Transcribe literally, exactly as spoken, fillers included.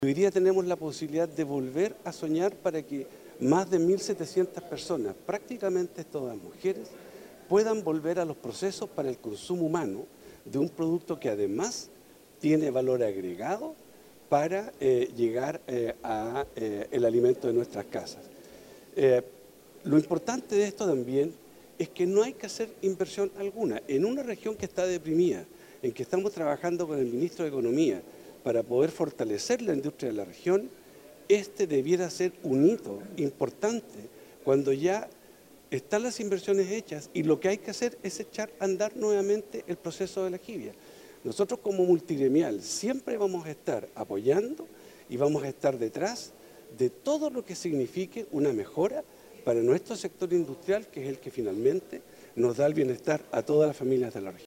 Hoy día tenemos la posibilidad de volver a soñar para que más de mil setecientas personas, prácticamente todas mujeres, puedan volver a los procesos para el consumo humano de un producto que además tiene valor agregado para eh, llegar eh, a eh, el alimento de nuestras casas. Eh, lo importante de esto también es que no hay que hacer inversión alguna. En una región que está deprimida, en que estamos trabajando con el ministro de Economía para poder fortalecer la industria de la región, este debiera ser un hito importante cuando ya están las inversiones hechas y lo que hay que hacer es echar a andar nuevamente el proceso de la jibia. Nosotros como multigremial siempre vamos a estar apoyando y vamos a estar detrás de todo lo que signifique una mejora para nuestro sector industrial, que es el que finalmente nos da el bienestar a todas las familias de la región.